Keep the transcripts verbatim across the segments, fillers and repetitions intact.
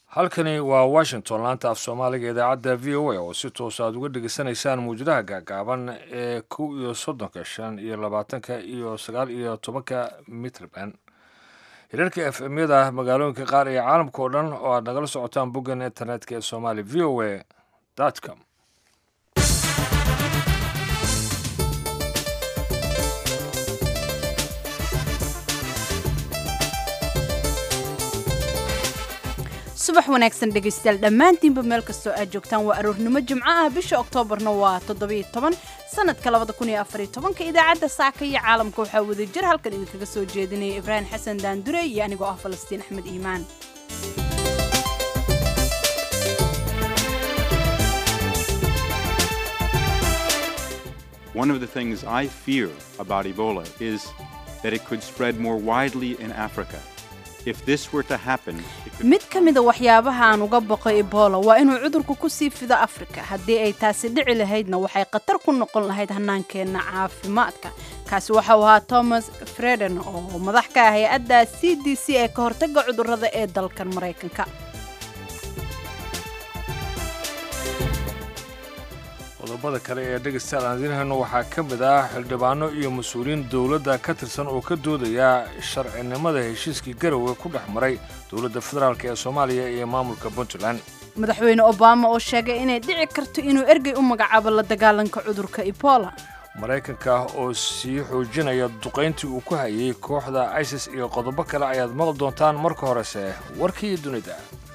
halkani waa Washington laanta af Soomaaliga idaacadda V O A oo si toos ah uga dhageysanaysaan muujadaha gaagaaban ee kow iyo soddonka shan iyo labaatanka iyo sagaal iyo tobanka mitrban hirarka F M-yada magaalooyinka qaar ee caalamka oo dhan oo aad nagala socotaan boggan internetka ee Somali V O A dot com. subax wanaagsan dhegeystayaal dhammaantiinba meel kastoo aad joogtaan waa aroornimo jimco ah bisha Oktoobarna waa toddoba iyo toban sanadka labada kun iyo afar iyo tobanka idaacadda saaka iyo caalamka waxaa wada jir halkan idinkaga soo jeedinaya Ibrahim Xasan Daandure iyo anigoo ah Falastiin Axmed Iimaan. One of the things I fear about Ebola is that it could spread more widely in Africa. If this were to happen, mid ka mid ah waxyaabaha aan uga baqo Ebola waa inuu cudurku ku sii fido Afrika haddii ay taasi dhici lahaydna waxay khatar ku noqon lahayd hannaankeena caafimaadka kaasi waxa uu ahaa Thomas Frieden oo madax ka ah hay'adda C D C ee ka hortagga cudurrada ee dalkan Mareykanka. qodobada kale ee dhegeystayaal aan idinhayno waxaa ka mid ah xildhibaano iyo mas-uuliyiin dowladda ka tirsan oo ka doodaya sharcinimada heshiiskii garowe ku dhex maray dowladda federaalk ee Soomaaliya iyo maamulka Puntland. madaxweyne Obama oo sheegay inay dhici karto inuu ergey u magacaabo la dagaalanka cudurka Ebola. Mareykanka oo sii xoojinaya duqeyntii uu ku hayay kooxda ISIS iyo qodobo kale ayaad maqli doontaan marka horese warkii dunida.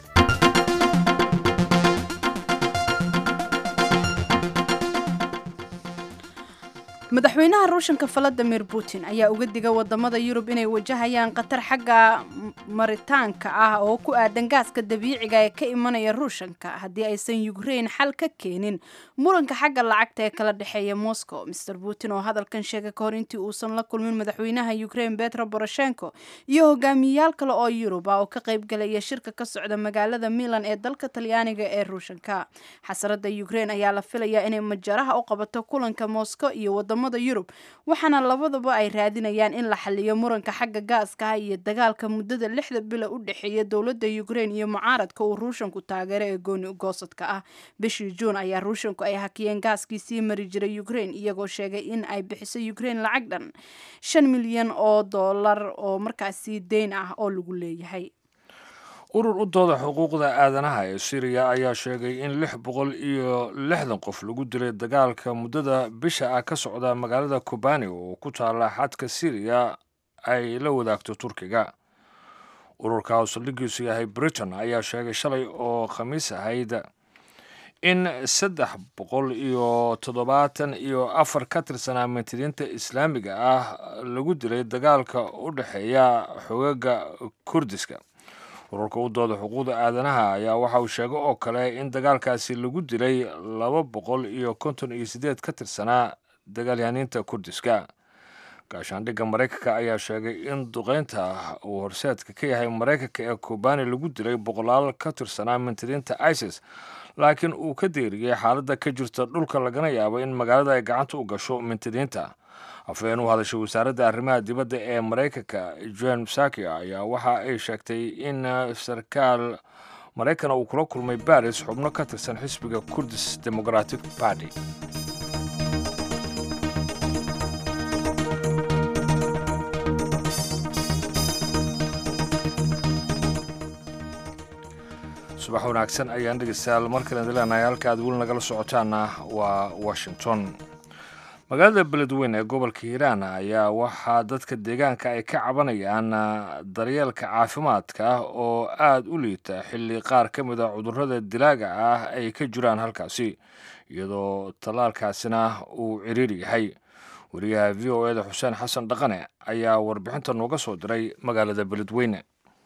madaxweynaha Ruushka Vladimir Putin ayaa uga digay wadamada Yurub inay wajahayaan qatar xagga maritaanka ah oo ku aadan gaaska dabiiciga ee ka imanaya Ruushka haddii aysan Ukraine xal ka keenin muranka xagga lacagta ee kala dhaxeeya Moscow. Mister Putin oo hadalkan sheegay ka hor intii uusan la kulmin madaxweynaha Ukraine Petro Poroshenko iyo hogaamiyayaal kale oo Yurub ah oo ka qayb galaya shirka ka socda magaalada Milan ee dalka Talyaaniga ee Ruushka. xasarada Ukraine ayaa la filayaa inay majaraha u qabato kulanka Moscow iyo wadamada Yurub waxaana labadaba ay raadinayaan in la xalliyo muranka xagga gaaska iyo dagaalka muddada lixda bilo u dhaxeeya dowladda Ukraine iyo mucaaradka uu Ruushku taageero ee gooni goosadka ah. bishii June ayaa Ruushku ay hakiyeen gaaskii sii mari jiray Ukraine iyagoo sheegay in ay bixiso Ukraine lacag dhan shan milyan oo dollar oo markaasi deyn ah oo lagu leeyahay. urur u dooda xuquuqda aadanaha ee Syria ayaa sheegay in lix boqol iyo lixdan qof lagu dilay dagaalka muddada bisha ah ka socda magaalada Kobani oo ku taala xadka Syria ay la wadaagto Turkiga. ururka oo saldhigiisu yahay Britain ayaa sheegay shalay oo Khamiis ahayd in saddex boqol iyo toddobaatan iyo afar ka tirsan amniinta Islaamiga ah lagu dilay dagaalka u dhaxeeya xoogagga Kurdiska. ururka u dooda xuquuqda aadanaha ayaa waxa uu sheegay oo kale in dagaalkaasi lagu dilay laba boqol iyo konton iyo siddeed ka tirsanaa dagaalyahaniinta Kurdiska. gaashaandhigga Mareykanka ayaa sheegay in duqeynta uu horseedka ka yahay Mareykanka ee Kobani lagu dilay boqolaal ka tirsanaa mintidiinta ISIS laakiin uu ka deeriyay xaaladda ka jirta dhulka lagana yaabo in magaalada ay gacanta u gasho mintidiinta. afhayeen u hadashay wasaaradda arrimaha dibadda ee Mareykanka Jen Psaki ayaa waxa ay sheegtay in sarkaal Mareykan uu kula kulmay Paris xubno ka tirsan xisbiga Kurdish Democratic Party. subax wanaagsan ayaan dhegeystayaal markale leeyahay halka aad weli nagala socotaana waa Washington. magaalada beledweyne ee gobolka Hiiraan ayaa waxaa dadka deegaanka ay ka cabanayaan daryeelka caafimaadka oo aad u liita xilli qaar ka mid ah cudurrada dilaaga ah ay ka jiraan halkaasi iyadoo talaalkaasina uu ciriiri yahay. wariyaha V O A da Xuseen Xasan Dhaqane ayaa warbixinta nooga soo diray magaalada beledweyne.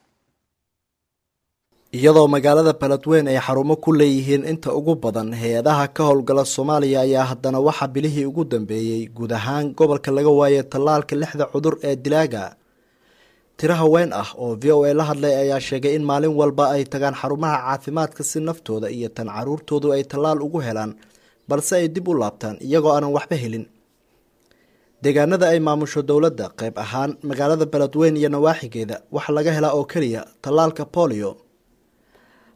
iyadoo magaalada Beledweyne ay xarumo ku leeyihiin inta ugu badan hay'adaha ka howlgala Soomaaliya ayaa haddana waxa bilihii ugu dambeeyay guud ahaan gobolka laga waayay talaalka lixda cudur ee dilaaga. tiro haween ah oo V O A la hadlay ayaa sheegay in maalin walba ay tagaan xarumaha caafimaadka si naftooda iyo tan caruurtoodu ay talaal ugu helaan balse ay dib u laabtaan iyagoo aanan waxba helin. deegaanada ay maamusho dowladda qayb ahaan magaalada Beledweyne iyo nawaaxigeeda waxa laga helaa oo kaliya talaalka polio.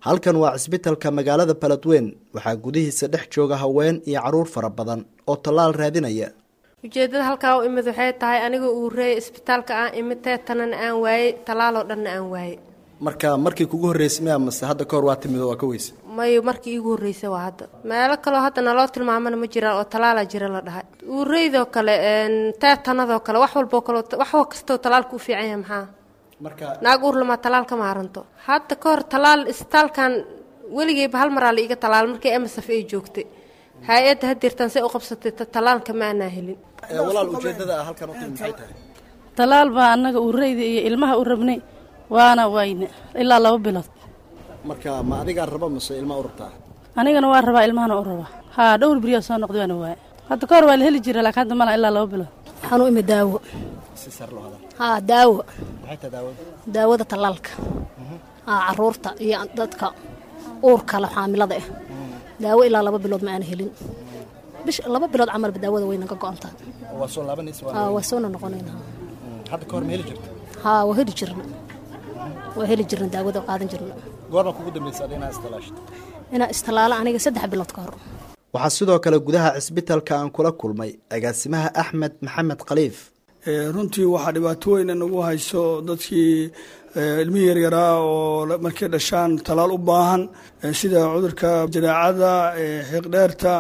halkan waa cisbitalka magaalada Beledweyne waxaa gudihiisa dhex jooga haween iyo caruur fara badan oo tallaal raadinaya. ujeedada halkaa u imid waxay tahay aniga uu reey isbitaalka aan imid teetanan aan waayay tallaal oo dhan aan waayay. marka markii kugu horeysay ama hadda ka hor waa timid waa ka weysay may markii igu horeysay waa hadda meel kale hadda naloo tilmaamana ma jiraan oo tallaala jira la dhahay uu reeydo kale een teetanado kale wax walba kale wax kasta tallaalku u fiican yahay maxaa marka naag uur lama tallaalka ma aranto hadda ka hor tallaal isbitaalkan weligay hal mar la iga tallaal markii M S F ay joogtay hay'adda hadirtan say u qabsatay tallaalka ma ana helin walaal ujeedada halkan u timid maxay tahay tallaal baa anaga uu reeyday iyo ilmaha u rabnay waana wayne ilaa laba bilood marka ma adiga raba mise ilma u rabtaa anigana waa rabaa ilmahana u rabaa ha dhowr biriyo soo noqday waana waay hadda ka hor waa la heli jiray laakiin hadda ma ilaa laba bilood waxaan u imid daawo si sar loo hada ha daawo maxay tahay daawo daawada tallaalka ha caruurta iyo dadka uurka la xaamilada ah daawo ilaa laba bilood ma aan helin bish laba bilood camal daawada way naga go'antaa waa soo laabanaysa waa waa soo noqonaynaa hadda ka hor ma heli jirtay ha waa heli jirnaa waa heli jirnaa daawada qaadan jirnaa goorma kugu dambeysay adina istalaashto ina istalaala aniga saddex bilood ka hor waxaa sidoo kale gudaha cisbitalka aan kula kulmay agaasimaha Axmed Maxamed Khaliif ee runtii waxa dhibaato weyn nagu hayso dadkii ilmi yar yar oo markay dhashaan talaal u baahan sida cudurka jiraacada xiiqdheerta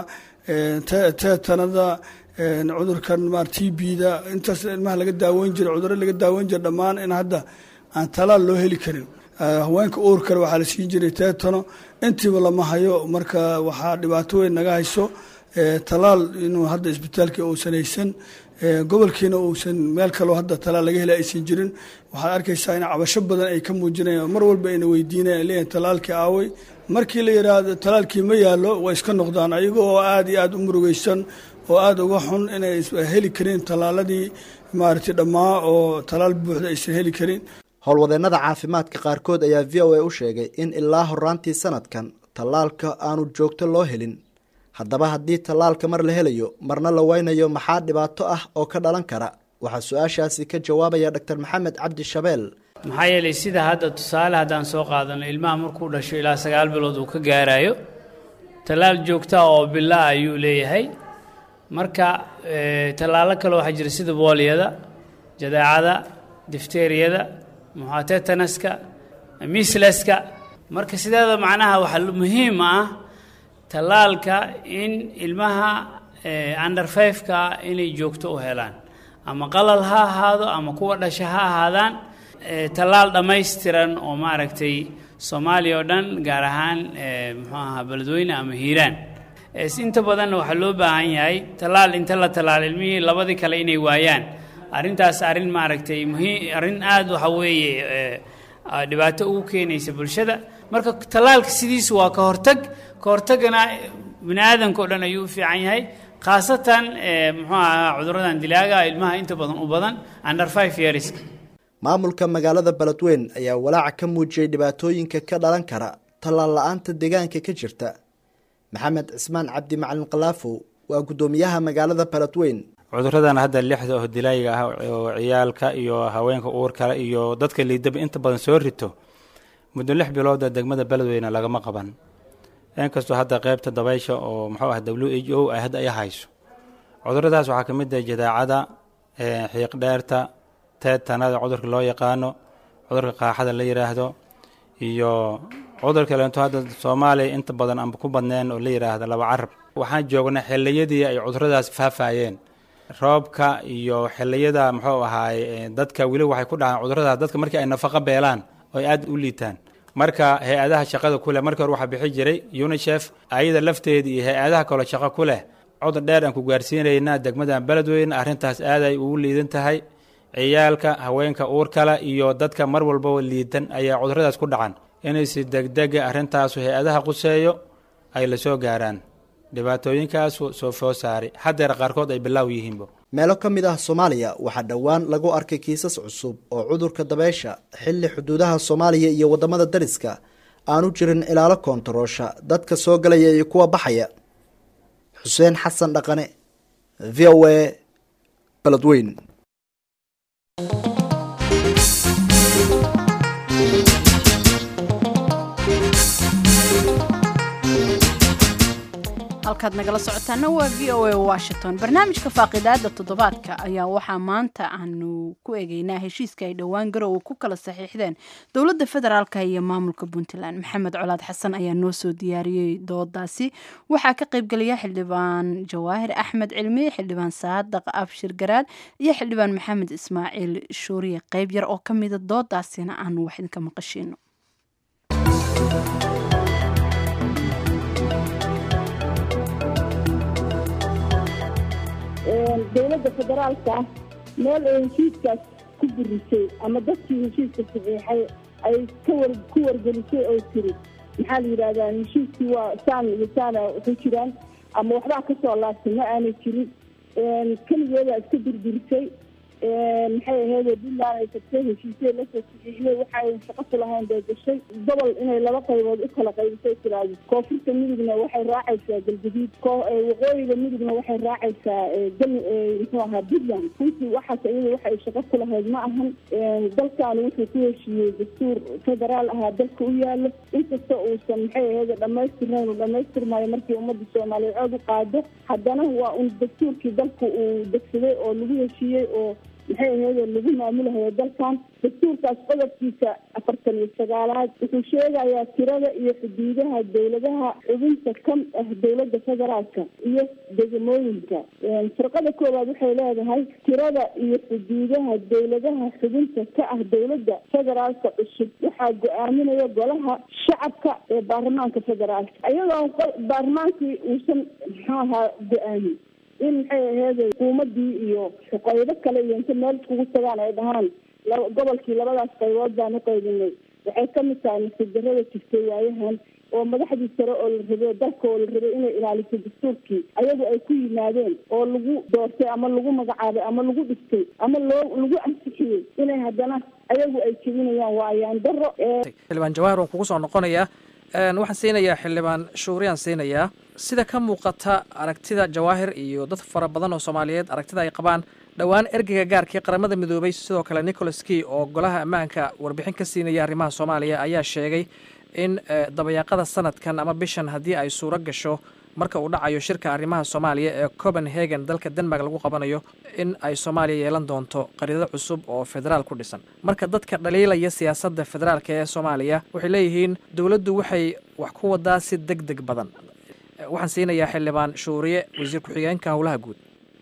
teetanada cudurkan maar T B-da intaas ilmaha laga daaweyn jiray cudurro laga daaweyn jiray dhammaan in hadda aan talaal loo heli karin haweenka uurka waxa la siin jiray teetano intiiba lama hayo marka waxa dhibaato weyn naga hayso talaal inuu hadda isbitaalka uu sanaysan gobolkiina uusan meel kale hadda talaal laga helay aysan jirin waxaad arkaysaa in cabasho badan ay ka muujinayaan mar walba ay weydiinayaan leeyahay talaalkii aaway markii la yiraahdo talaalkii ma yaalo way iska noqdaan ayaga oo aad iyo aad u murugaysan oo aad uga xun inay heli karin talaaladii maartay dhamaa oo talaal buuxda aysan heli karin howlwadeennada caafimaadka qaarkood ayaa V O A u sheegay in ilaa horaantii sanadkan talaalka aanu joogto loo helin haddaba haddii talaalka mar la helayo marna la waynayo maxaa dhibaato ah oo ka dhalan kara waxaa su-aashaasi ka jawaabaya Dr Maxamed Cabdi Shabeel maxaa yeelay sida hadda tusaale haddaan soo qaadano ilmaha markuu dhasho ilaa sagaal bilood uu ka gaarayo talaal joogta oo bilaa ayuu leeyahay marka talaalo kale waxaa jira sida booliyada jadaacada difteeriyada muxaatanaska misleska marka sidaada macnaha waxa muhiim ah talaalka in ilmaha under five ka inay joogto u helaan ama qalal ha ahaado ama kuwa dhasha ha ahaadaan talaal dhammaystiran oo maaragtay Soomaaliya oo dhan gaar ahaan muxuu ahaa Beledweyne ama Hiiraan inta badan waxa loo baahan yahay talaal inta la talaal ilmihii labadii kale inay waayaan arrintaas arrin maaragtay muhiim arrin aad waxa weeye dhibaato ugu keenaysa bulshada marka talaalka sidiisu waa ka hortag ka hortagana bini'aadanka oo dhan ayuu u fiican yahay khaasatan muxuu ahaa cudurradan dilaaga ilmaha inta badan u badan under five years maamulka magaalada Beledweyne ayaa walaac ka muujiyay dhibaatooyinka ka dhalan kara talaal la'aanta deegaanka ka jirta Maxamed Cismaan Cabdi Macalin Qalaafo waa gudoomiyaha magaalada Beledweyne cudurradan hadda lixda oo dilaaga ah oo ciyaalka iyo haweenka uurka iyo dadka liidaba inta badan soo rito muddo lix bilood degmada Beledweyne lagama qaban inkastoo hadda qaybta dabaysha oo muxuu ah W H O ay hadda ay hayso cudurradaas waxaa ka mid ah jadaacada xiiq dheerta teetanada cudurka loo yaqaano cudurka qaaxada la yiraahdo iyo cudurka leento hadda Soomaaliya inta badan aan ku badneen oo la yiraahdo laba carab waxaan joognaa xiliyadii ay cudurradaas faafayeen roobka iyo xiliyada muxuu ahaay dadka wili waxay ku dhacaan cudurradaas dadka markii ay nafaqo beelaan oo aad u liitaan marka hay'adaha shaqada ku leh markii hore waxa bixi jiray UNICEF ayada lafteeda iyo hay'adaha kale shaqo ku leh cudur dheer aan ku gaarsiinayna degmada Beledweyne arrintaas aad ay ugu liidan tahay ciyaalka haweenka uurka la iyo dadka mar walba liidan ayaa cudurradaas ku dhacan inay si degdeg ah arrintaas hay'adaha quseeyo ay la soo gaaraan dhibaatooyinkaas soo foo saari hadeer qaarkood ay bilaaw yihiinba meelo ka mid ah Soomaaliya waxaa dhawaan lagu arkay kiisas cusub oo cudurka dabaysha xilli xuduudaha Soomaaliya iyo wadamada dariska aanu jirin ilaalo koontaroosha dadka soo galaya iyo kuwa baxaya Xuseen Xasan Dhaqane V O A Beledweyne halkaad nagala socotaana waa v o a washington. barnaamijka faaqidaada toddobaadka ayaa waxaa maanta aanu ku eegeynaa heshiiska ay dhowaan garowe ku kala saxiixdeen dowladda federaalka iyo maamulka puntland. maxamed colaad xasan ayaa noo soo diyaariyey doodaasi. waxaa ka qaybgelaya xildhibaan jawaahir axmed cilmi, xildhibaan saadaq abshir garaad iyo xildhibaan maxamed ismaaciil shuuriye. qayb yar oo ka mida doodaasina aanu wax idinka maqashiino. dowladda federaalka meel ay heshiiskaas ku burisay ama dadkii heshiiska saxiixay ay ku wargelisay oo tiri maxaa la yidhahdaa heshiiskii waa saan iyo saana ku jiraan ama waxbaa kasoo laabtay ma aanay jirin. keligeeda iska durdurisay maxay ahayd puntland ay tagtay heshiisye lasoo saxiixiyey waxa ay shaqo ku lahayn bay gashay gobol inay laba qaybood u kala qaybisay tiraahdo koonfurta midugna waxay raacaysaa galgaduud, waqooyiga midugna waxay raacaysaa gal muxuu ahaa puntland. runtii waxaas iyada waxa ay shaqo ku lahayd ma ahan. dalkan wuxuu ku heshiiyey dastuur federaal ahaa dalka u yaalo, inkasta uusan maxay ahayd dhamaystirnayn uu dhamaystirmaayo markii ummadda soomaaliyeed cod u qaado, haddana waa un dastuurkii dalka uu degsaday oo lagu heshiiyey oo maxay ahayd lagu maamulahayo dalkan. dastuurkaas qodobkiisa afartan iyo sagaalaad wuxuu sheegayaa tirada iyo xuduudaha dowladaha xubinta ka ah dowladda federaalka iyo degmooyinka. firqada koowaad waxay leedahay tirada iyo xuduudaha dowladaha xubinta ka ah dowladda federaalka cusub waxaa go-aaminaya golaha shacabka ee baarlamaanka federaalka, iyadoo baarlamaankii uusan muxuu ahaa go-aamin in maxay ahayd xukuumadii iyo qaybo kale iyo inta meel iskugu tagaan ay dhahaan gobolkii labadaas qaybood baan u qaybinay. waxay ka mid tahay nasiib-darrada jirtay waayahan oo madaxdii sare oo la rabay dalka oo la rabay inay ilaaliso dastuurkii ayagu ay ku yimaadeen oo lagu doortay ama lagu magacaabay ama lagu dhistay ama loo lagu ansixiyey inay haddana ayagu ay jebinayaan waayaan darro. xildhibaan jawaahir waan kugu soo noqonayaa. waxaan siinayaa xildhibaan shuuriyaan siinayaa. sida ka muuqata aragtida jawaahir iyo dad fara badan oo soomaaliyeed aragtida ay qabaan dhowaan ergeyga gaarkii qaramada midoobay sidoo kale nicholas key oo golaha ammaanka warbixin ka siinaya arrimaha soomaaliya ayaa sheegay in dabayaaqada sanadkan ama bishan haddii ay suuro gasho marka uu dhacayo shirka arrimaha soomaaliya ee copenhagen dalka denmark lagu qabanayo in ay soomaaliya yeelan doonto qariidado cusub oo federaal ku dhisan. marka dadka dhaliilaya siyaasadda federaalka ee soomaaliya waxay leeyihiin dowladdu waxay wax ku wadaa si deg deg badan. waxaan siinayaa xildhibaan shuuriye, wasiir ku-xigeenka howlaha guud.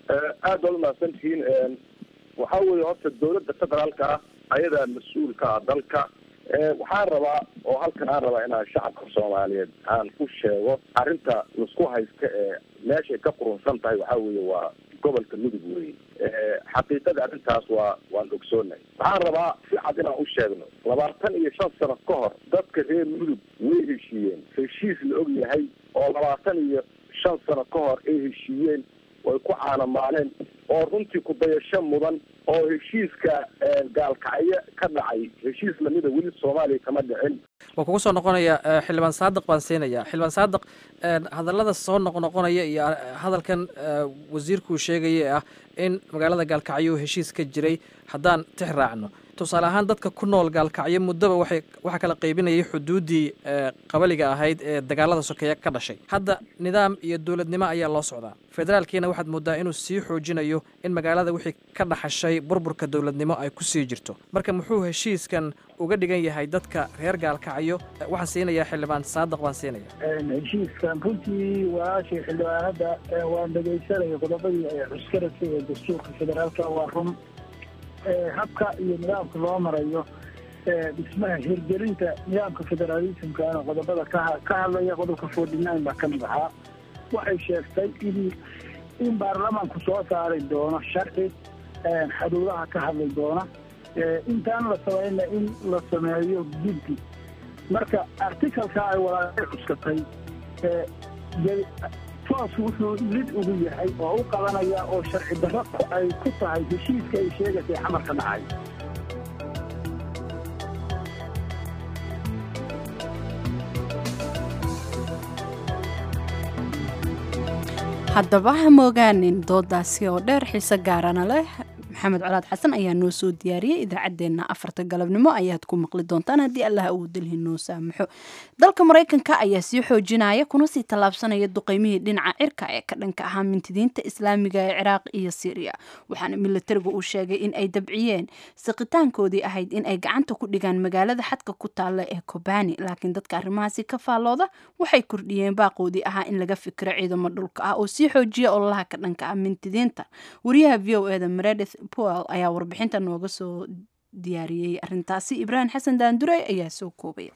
aad baad umahadsantihiin. waxaa weeye horta dowladda federaalka ah ayadaa mas-uulka ah dalka. waxaan rabaa oo halkan aan rabaa inaan shacabka soomaaliyeed aan ku sheego arrinta laisku haysta ee meeshay ka qurunsan tahay waxaa weeye waa gobolka mudug weyn. xaqiiqada arrintaas waa waan ogsoonahay. waxaan rabaa si cad inaan u sheegno labaatan iyo shan sano ka hor dadka reer mudug way heshiiyeen heshiis la og yahay oo labaatan iyo shan sano ka hor ay heshiiyeen way ku caanamaaleen oo runtii ku dayasho mudan oo heshiiska gaalkacyo ka dhacay heshiis lamida weli soomaaliya kama dhicin. waa kugu soo noqonaya xildhibaan saadiq baan siinaya. xildhibaan saadiq, hadallada soo noqnoqonaya iyo hadalkan wasiirkuu sheegaya ah in magaalada gaalkacyo heshiis ka jiray haddaan tix raacno tusaale ahaan dadka ku nool gaalkacyo muddaba waxay waxaa kala qaybinayay xuduuddii qabaliga ahayd ee dagaalada sokeeye ka dhashay. hadda nidaam iyo dowladnimo ayaa loo socdaa. federaalkiina waxaad moodaa inuu sii xoojinayo in magaalada wixii ka dhaxashay burburka dowladnimo ay ku sii jirto. marka muxuu heshiiskan uga dhigan yahay dadka reer gaalkacyo? waxaan siinayaa xildhibaan saadiq baan siinaya. heshiiskan runtii walaashii xildhibaanada waan dhegaysanaya qodobadii ay cuskarasay ee dastuurka federaalka waa run. habka iyo nidaamka loo marayo dhismaha hirgelinta nidaamka federaalismkaana qodobada ka hadlaya qodobka forty nine baa kamid ahaa. waxay sheegtay in in baarlamaanku soo saari doono sharci xuduudaha ka hadlay doona intaan la samayna in la sameeyo guddi. marka articalka ay walaashay cuskatay toos wuxuu lid ugu yahay oo u qabanaya oo sharci darro ay ku tahay heshiiska ay sheegatay xamarka dhacay. haddaba ha moogaanin doodaasi oo dheer xiise gaarana leh. maxamed colaad xasan ayaa noo soo diyaariyey idaacaddeenna afarta galabnimo ayaad ku maqli doontaan haddii allah uu dalhi noo saamaxo dalka maraykanka ayaa sii xoojinaya kuna sii tallaabsanaya duqeymihii dhinaca cirka ee ka dhanka ahaa mintidiinta islaamiga ee ciraaq iyo syriya waxaana militarigu uu sheegay in ay dabciyeen siqitaankoodii ahayd in ay gacanta ku dhigaan magaalada xadka ku taalla ee kobani laakiin dadka arrimahaasi ka faallooda waxay kordhiyeen baaqoodii ahaa in laga fikiro ciidamo dhulka ah oo sii xoojiya ololaha ka dhanka ah mintidiinta wariyaha v o eda meredith powell ayaa warbixinta nooga soo diyaariyey arrintaasi ibraahim xasan daandurey ayaa soo koobaya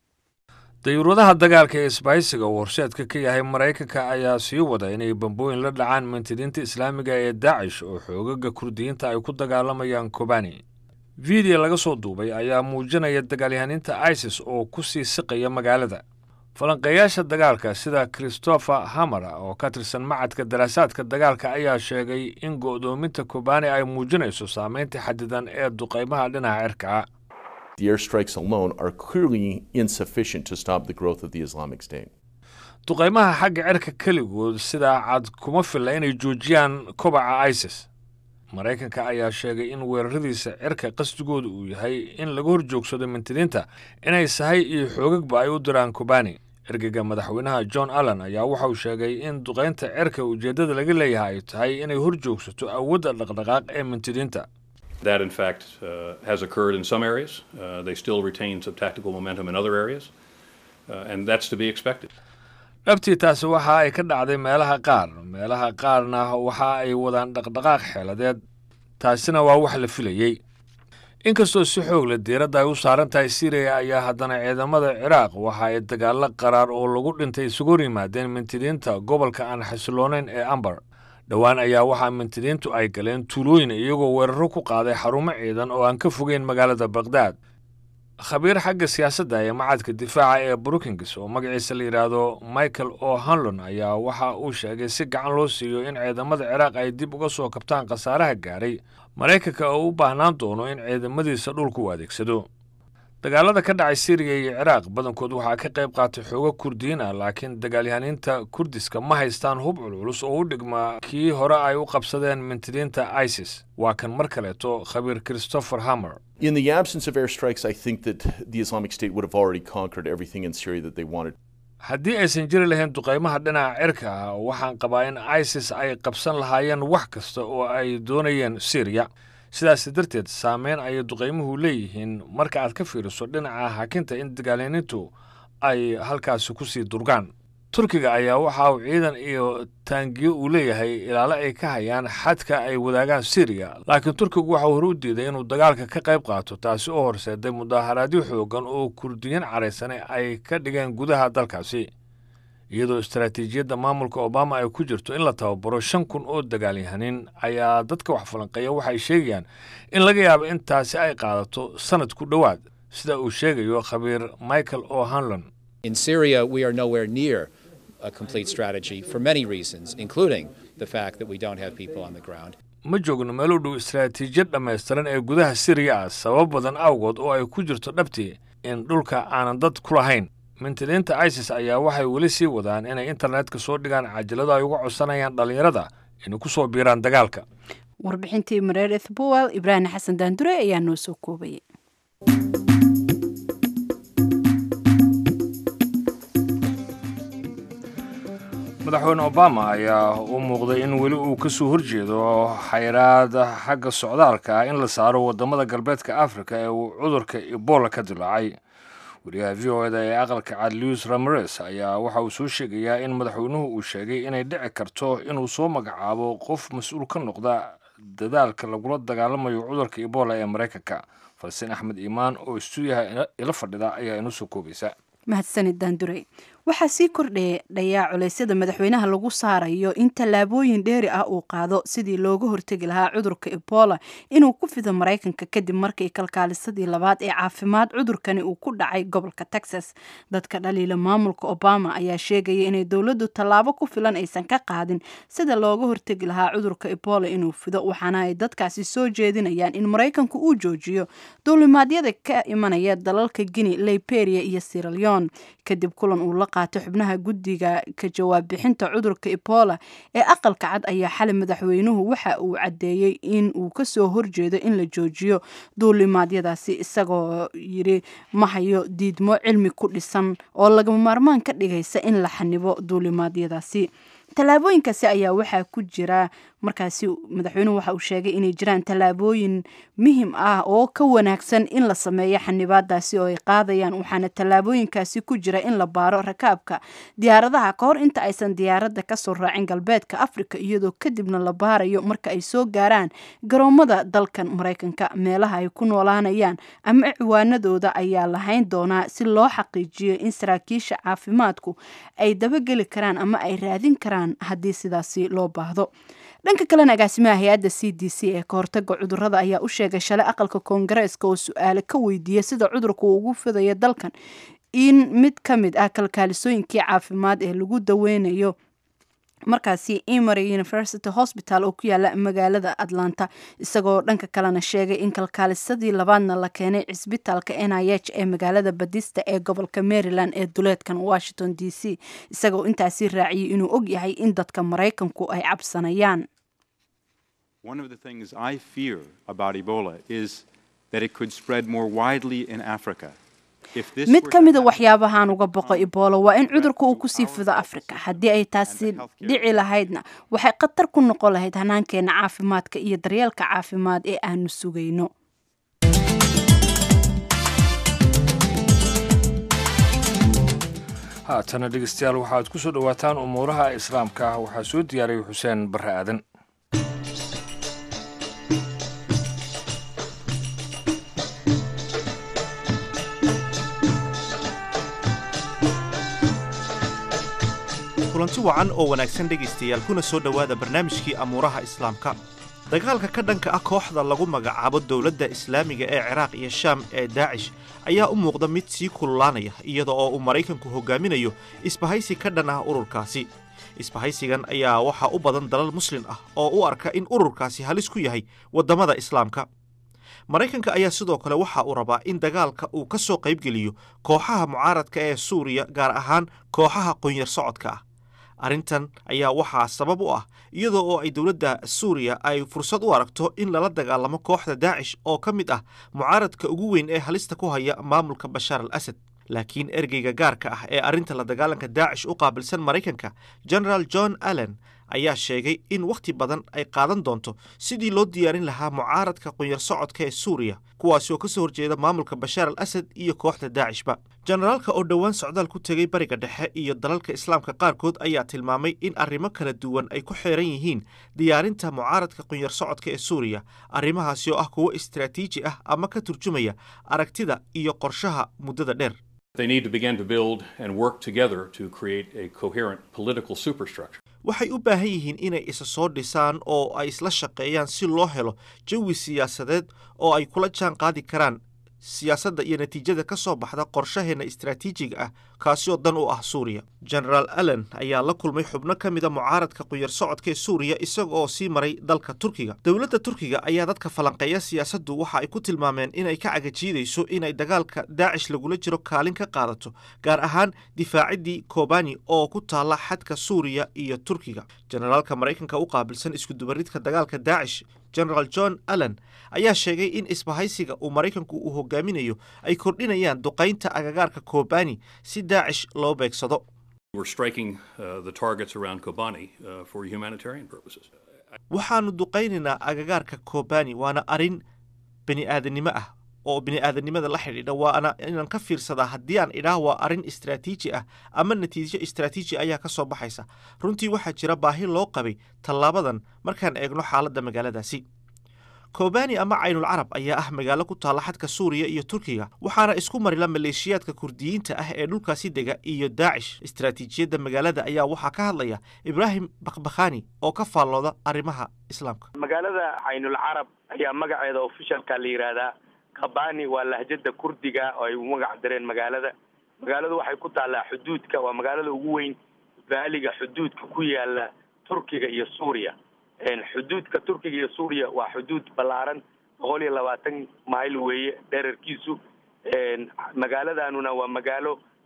dayuuradaha dagaalka ee isbaahisiga uu horseedka ka yahay maraykanka ayaa sii wada inay bambooyin la dhacaan mintidiinta islaamiga ee daacish oo xoogaga kurdiyiinta ay ku dagaalamayaan kobani fiideo laga soo duubay ayaa muujinaya dagaalyahaniinta isis oo ku sii siqaya magaalada falanqeeyaasha dagaalka sida christopher hamara oo ka tirsan macadka daraasaadka dagaalka ayaa sheegay in go'doominta kobani ay muujinayso saamaynta xadidan ee duqaymaha dhinaca cirka. The airstrikes alone are clearly insufficient to stop the growth of the Islamic State. duqaymaha xagga cirka keligood sidaa cad kuma filla inay joojiyaan kobaca isis. maraykanka ayaa sheegay in weeraradiisa cirka qasdigooda uu yahay in laga hor joogsado mintidiinta inay sahay iyo xoogagba ay u diraan kobani ergeyga madaxweynaha john allen ayaa waxa uu sheegay in duqaynta cirka ujeeddada laga leeyahay ay tahay inay hor joogsato awoodda dhaqdhaqaaq ee mintidiinta. That, in fact, uh, has occurred in some areas. Uh, they still retain some tactical momentum in other areas, uh, and that's to be expected. dhabtii taasi waxa ay ka dhacday meelaha qaar meelaha qaarna waxa ay wadaan dhaqdhaqaaq xeeladeed taasina waa wax la filayey inkastoo si xoog leh diiradda ay u saaran tahay syriya ayaa haddana ciidamada ciraaq waxa ay dagaallo qaraar oo lagu dhintay isugu yimaadeen mintidiinta gobolka aan xasiloonayn ee ambar dhowaan ayaa waxaa mintidiintu ay galeen tuulooyin iyagoo weeraro ku qaaday xarumo ciidan oo aan ka fogeyn magaalada baqdaad khabiir xagga siyaasadda ee macadka difaaca ee brookings oo magaciisa la yidhaahdo michael o hanlon ayaa waxa uu sheegay si gacan loo siiyo in ciidamada ciraaq ay dib uga soo kabtaan khasaaraha gaaray maraykanka oo u baahnaan doono in ciidamadiisa dhulka u adeegsado dagaalada ka dhacay syriya iyo ciraaq badankood waxaa ka qayb qaatay xoogo kurdiyiin ah laakiin dagaalyahaniinta kurdiska ma haystaan hub culculus oo u dhigma kii hore ay u qabsadeen mintidiinta isis waa kan mar kaleeto khabiir christopher hammer. In the absence of airstrikes, I think that the Islamic State would have already conquered everything in Syria that they wanted. haddii aysan jiri lahayn duqaymaha dhinaca cirka ah waxaan qabaa in isis ay qabsan lahaayeen wax kasta oo ay doonayeen syriya sidaas darteed saameyn ayay duqaymuhu leeyihiin marka aad ka fiiriso dhinaca hakinta in dagaalyanintu ay halkaasi ku sii durgaan turkiga ayaa waxa uu ciidan iyo taangiyo uu leeyahay ilaalo ay ka hayaan xadka ay wadaagaan syriya laakiin turkigu waxa uu hore u diiday inuu dagaalka ka qayb qaato taasi oo horseeday mudaaharaadyo xoogan oo kurdiyiin caraysane ay ka dhigeen gudaha dalkaasi iyadoo istaraatiijiyadda maamulka obama ay ku jirto in la tababaro shan kun oo dagaalyahanin ayaa dadka wax falanqeeya waxay sheegayaan in laga yaabo in taasi ay qaadato sanad ku dhowaad sida uu sheegayo khabiir michael o hanlon. In Syria, we are nowhere near a complete strategy for many reasons, including the fact that we don't have people on the ground. ma joogno meel u dhow istaraatiijiyad dhammaystiran ee gudaha syriya ah sabab badan awgood oo ay ku jirto dhabtii in dhulka aanan dad ku lahayn mintidiinta isis ayaa waxay weli sii wadaan inay internetka soo dhigaan cajalado ay uga codsanayaan dhallinyarada inay ku soo biiraan dagaalka. warbixintii meredith powell ibraahim xasan daandure ayaa noo soo koobayay. madaxweyne obama ayaa u muuqday in weli uu ka soo horjeedo xayraad xagga socdaalka ah in la saaro waddamada galbeedka afrika ee uu cudurka ebola ka dilaacay wariyaha v o eda ee aqalka cad luis ramirez ayaa waxa uu soo sheegayaa in madaxweynuhu uu sheegay inay dhici karto inuu soo magacaabo qof mas-uul ka noqda dadaalka lagula dagaalamayo cudurka ebola ee maraykanka falsiin axmed iimaan oo istuudiyaha ila fadhida ayaa inoo soo koobaysa. mahadsanid daandurey waxaa sii kordhaya culeysyada madaxweynaha lagu saarayo in tallaabooyin dheeri ah uu qaado sidii looga hortegi lahaa cudurka ebola inuu ku fido maraykanka kadib markii kalkaalisadii labaad ee caafimaad cudurkani uu ku dhacay gobolka texas dadka dhaliila maamulka obama ayaa sheegaya inay dowladdu tallaabo ku filan aysan ka qaadin sida looga hortegi lahaa cudurka ebola inuu fido waxaana ay dadkaasi soo jeedinayaan in maraykanku uu joojiyo duulimaadyada ka imanaya dalalka guinea liberia iyo sierra leone kadib kulan uu la qaato xubnaha guddiga ka jawaab bixinta cudurka ebola ee aqalka cad ayaa xalay madaxweynuhu waxa uu caddeeyey in uu kasoo horjeedo in la joojiyo duulimaadyadaasi isagoo yiri ma hayo diidmo cilmi ku dhisan oo lagama maarmaan ka dhigaysa in la xanibo duulimaadyadaasi tallaabooyinkaasi ayaa waxaa ku jira markaasi madaxweynuhu waxa uu sheegay inay jiraan tallaabooyin muhiim ah oo ka wanaagsan in la sameeyo xanibaadaasi oo ay qaadayaan waxaana tallaabooyinkaasi ku jira in la baaro rakaabka diyaaradaha ka hor inta aysan diyaaradda kasoo raacin galbeedka africa iyadoo kadibna la baarayo marka ay soo gaaraan garoomada dalkan maraykanka meelaha ay ku noolaanayaan ama ciwaanadooda ayaa lahayn doonaa si loo xaqiijiyo in saraakiisha caafimaadku ay dabageli karaan ama ay raadin karaan haddii sidaasi loo baahdo dhanka kalena agaasimaha hay-adda c d c ee ka hortaga cudurada ayaa u sheegay shalay aqalka koongareeska oo su-aale ka weydiiyey sida cudurka uu ugu fidayo dalkan in mid ka mid ah kalkaalisooyinkii caafimaad ee lagu daweynayo markaasi Emory University Hospital oo ku yaala magaalada Atlanta isagoo dhanka kalena sheegay in kalkaalisadii labaadna la keenay cisbitaalka N I H ee magaalada Bethesda ee gobolka Maryland ee duleedkan Washington D C isagoo intaasi raaciyay inuu og yahay in dadka Mareykanku ay cabsanayaan. One of the things I fear about Ebola is that it could spread more widely in Africa. mid ka mid a waxyaabahaan uga boqo Ebola waa in cudurku uu ku sii fido Afrika haddii ay taasi dhici lahaydna waxay khatar ku noqon lahayd hanaankeena caafimaadka iyo daryeelka caafimaad ee aanu sugayno. haatana dhegeystayaal waxaad ku soo dhawaataan umuuraha islaamka waxaa soo diyaariyay Xuseen Barre Aadan. kulanti wacan oo wanaagsan dhegaystayaal kuna soo dhowaada barnaamijkii amuuraha islaamka. dagaalka ka dhanka ah kooxda lagu magacaabo dowladda islaamiga ee ciraaq iyo shaam ee daacish ayaa u muuqda mid sii kululaanaya iyada oo uu maraykanku hogaaminayo isbahaysi ka dhan ah ururkaasi. isbahaysigan ayaa waxaa u badan dalal muslim ah oo u arka in ururkaasi halis ku yahay waddamada islaamka. maraykanka ayaa sidoo kale waxa uu rabaa in dagaalka uu ka soo qaybgeliyo kooxaha mucaaradka ee suuriya gaar ahaan kooxaha qunyar socodka ah. arrintan ayaa waxaa sabab u ah iyadoo oo ay dowladda suuriya ay fursad u aragto in lala dagaalamo kooxda daacish oo ka mid ah mucaaradka ugu weyn ee halista ku haya maamulka bashaar al asad. laakiin ergeyga gaarka ah ee arrinta la dagaalanka daacish u qaabilsan maraykanka generaal john allen ayaa sheegay in wakhti badan ay qaadan doonto sidii loo diyaarin lahaa mucaaradka qunyar socodka ee suuriya kuwaasi oo ka soo horjeeda maamulka bashaar al asad iyo kooxda daacishba. generaalka oo dhowaan socdaal ku tegay bariga dhexe iyo dalalka islaamka qaarkood ayaa tilmaamay in arrimo kala duwan ay ku xeeran yihiin diyaarinta mucaaradka qunyar socodka ee suuriya arrimahaasi oo ah kuwo istaraatiiji ah ama ka turjumaya aragtida iyo qorshaha muddada dheer. They need to begin to build and work together to create a coherent political superstructure. waxay u baahan yihiin inay isa soo dhisaan oo ay isla shaqeeyaan si loo helo jawi siyaasadeed oo ay kula jaan qaadi karaan siyaasadda iyo natiijada ka soo baxda qorshaheena istaraatiijiga ah kaasi oo dan u ah suuriya. generaal allen ayaa la kulmay xubno ka mida mucaaradka qunyar socodka ee suuriya isaga oo sii maray dalka turkiga. dowladda turkiga ayaa dadka falanqeeya siyaasaddu waxa ay ku tilmaameen inay ka cagajiidayso inay dagaalka daacish lagula jiro kaalin ka qaadato gaar ahaan difaaciddii kobani oo ku taalla xadka suuriya iyo turkiga. generaalka maraykanka u qaabilsan iskudubaridka dagaalka daacish generaal john allen ayaa sheegay in isbahaysiga uu maraykanku uu hogaaminayo ay kordhinayaan duqaynta agagaarka kobani si daacish loo beegsado. waxaannu duqaynaynaa agagaarka kobani waana arrin bini aadanimo ah oo bini aadanimada la xidhiidha waana inaan ka fiirsadaa haddii aan idhaah waa arrin istaraatiiji ah ama natiijo istaraatiiji ayaa ka soo baxaysa. runtii waxaa jira baahi loo qabay tallaabadan markaan eegno xaaladda magaaladaasi. kobani ama caynul carab ayaa ah magaalo ku taalla xadka suuriya iyo turkiga waxaana isku marila maleeshiyaadka kurdiyiinta ah ee dhulkaasi dega iyo daacish. istaraatiijiyadda magaalada ayaa waxaa ka hadlaya ibraahim bakbakhani oo ka faallooda arrimaha islaamka. magaalada caynul carab ayaa magaceeda ofishalka la yidhaahdaa kabani waa lahjada kurdiga oo ay u magac dareen magaalada. magaaladu waxay ku taallaa xuduudka waa magaalada ugu weyn baaliga xuduudka ku yaala turkiga iyo suuriya. xuduudka turkiga iyo suuriya waa xuduud ballaaran boqol iyo labaatan mayl weeye dherarkiisu. magaaladanuna waa magaalo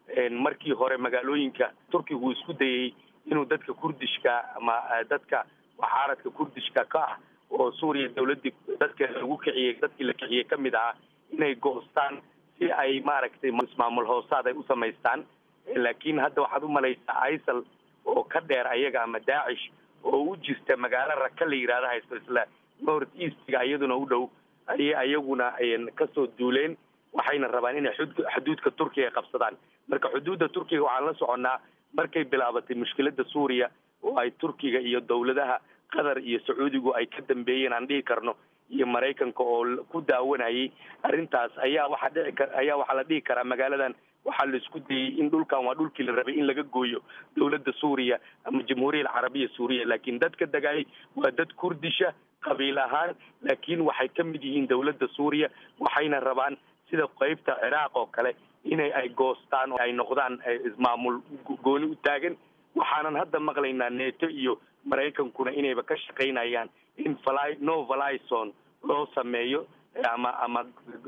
markii hore magaalooyinka turkiga uu isku dayay inuu dadka kurdishka ama dadka waxaaradka kurdishka ka ah oo suuriya dawladdii dadka lagu kiciyey dadkii la kiciyey ka mid ahaa inay goostaan si ay maaragtay ismaamul hoosaad ay u samaystaan laakiin hadda waxaad u malaysaa isal oo ka dheer ayaga ama daacish oo u jirta magaalo raka la yidhahda haysto isla north eastga iyaduna u dhow ayay ayaguna kasoo duuleen waxayna rabaan inay xuduudka turkiga qabsadaan marka xuduudda turkiga waxaan la soconnaa markay bilaabatay mushkiladda suuriya oo ay turkiga iyo dawladaha qatar iyo sacuudigu ay ka dambeeyeen aan dhihi karno iyo maraykanka oo ku daawanayay arrintaas ayaa waxaa dhici kar ayaa waxaa la dhihi karaa magaaladan waxaa la isku dayay in dhulkan waa dhulkii la rabay in laga gooyo dawladda suuriya ama jamhuuriyadda carabiya suuriya laakiin dadka degayay waa dad kurdisha qabiil ahaan laakiin waxay ka mid yihiin dawladda suuriya waxayna rabaan sida qaybta ciraaq oo kale inay ay goostaan oo ay noqdaan ismaamul gooni u taagan waxaanan hadda maqlaynaa neeto iyo maraykankuna inayba ka shaqaynayaan in fly no flyzone loo sameeyo ama ama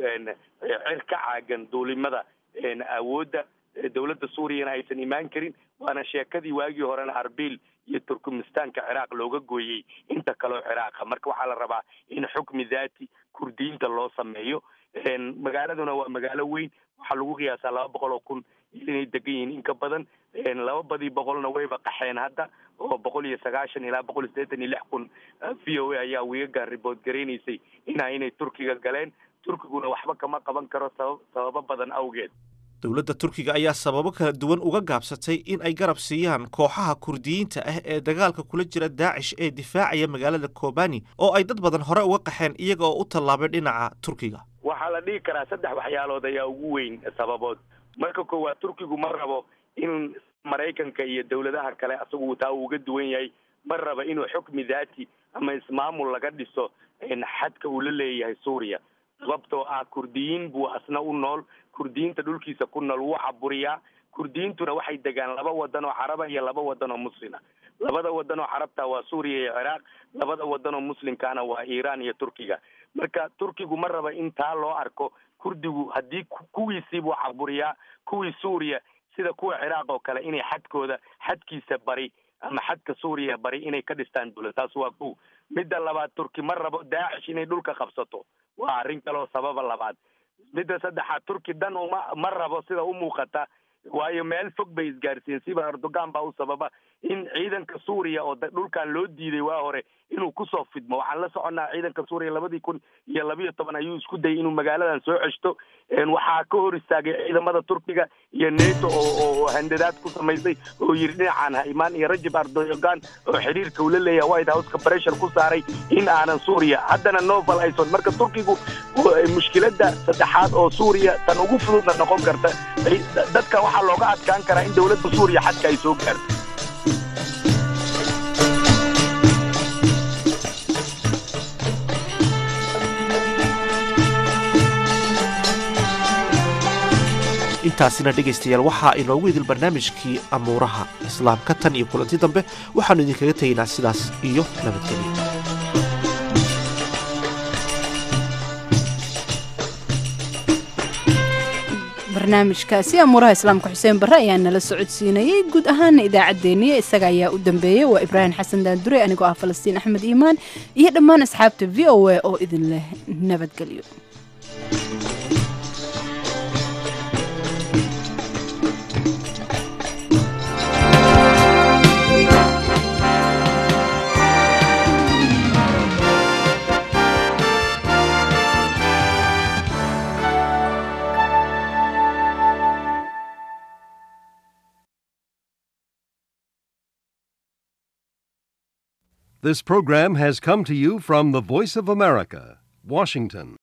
cir ka caagan duulimada awoodda dawladda suuriyana aysan imaan karin waana sheekadii waagii horena arbil iyo turkmenistanka ciraaq looga gooyey inta kaleo ciraaqa marka waxaa la rabaa in xukmi daati kurdiyiinta loo sameeyo magaaladuna waa magaalo weyn waxaa lagu qiyaasaa laba boqol oo kun inay degan yihiin in ka badan laba badii boqolna wayba qaxeen hadda oo boqol iyo sagaashan ilaa boqol iyo siddeetan iyo lix kun v o a ayaa wiigagaan ribood garaynaysay ina inay turkiga galeen turkiguna waxba kama qaban karo sabab sababo badan awgeed dowladda turkiga ayaa sababo kala duwan uga gaabsatay in ay garab siiyaan kooxaha kurdiyiinta ah ee dagaalka kula jira daacish ee difaacaya magaalada kobani oo ay dad badan hore uga qaxeen iyaga oo u tallaabay dhinaca turkiga waxaa la dhihi karaa saddex waxyaalood ayaa ugu weyn sababood marka koowaad turkigu ma rabo in maraykanka iyo dawladaha kale asagu taa uu uga duwan yahay ma raba inuu xukmi daati ama ismaamul laga dhiso xadka uu la leeyahay suuriya sababtoo ah kurdiyiin buu asna u nool kurdiyiinta dhulkiisa ku nool wuu caburiyaa kurdiyiintuna waxay degaan laba wadan oo caraba iyo laba wadan oo muslima labada wadan oo carabta waa suuriya iyo ciraaq labada wadan oo muslimkaana waa iiraan iyo turkiga marka turkigu ma raba in taa loo arko kurdigu haddii kuwiisii buu caburiyaa kuwii suuriya sida kuwa ciraaq oo kale inay xadkooda xadkiisa bari ama xadka suuriya bari inay ka dhistaan dawlad taas waa kow midda labaad turki ma rabo daacish inay dhulka qabsato waa arrin kaloo sababa labaad midda saddexaad turki dhan uma ma rabo sida u muuqata waayo meel fog bay isgaarsiiyeen siba erdogan baa u sababa in ciidanka suuriya oo dhulkan loo diiday waa hore inuu kusoo fidmo waxaan la soconnaa ciidanka suuriya labadii kun iyo labiyo toban ayuu isku dayay inuu magaaladan soo ceshto waxaa ka hor istaagay ciidamada turkiga iyo neto oo oo handadaad ku samaysay oo yiri dhinacaan ha imaan iyo rajab erdogan oo xiriirka uu la leeyahay white houseka pressure ku saaray in aanan suuriya haddana novel ayson marka turkigu mushkiladda saddexaad oo suuriya tan ugu fududna noqon karta dadka waxaa looga adkaan karaa in dawladda suuriya xadka ay soo gaarto intaasina dhegaystayaal waxaa inoogu idil barnaamijkii amuuraha islaamka tan iyo kulanti dambe waxaannu idinkaga tegaynaa sidaas iyo nabadgelyo barnaamijkaasi amuuraha islaamka xuseen barre ayaa nala socodsiinayey guud ahaana idaacaddeenniya isaga ayaa u dambeeyey waa ibraahim xasan daandure anigoo ah falastiin axmed iimaan iyo dhammaan asxaabta v o a oo idin leh nabadgelyo This program has come to you from the Voice of America, Washington.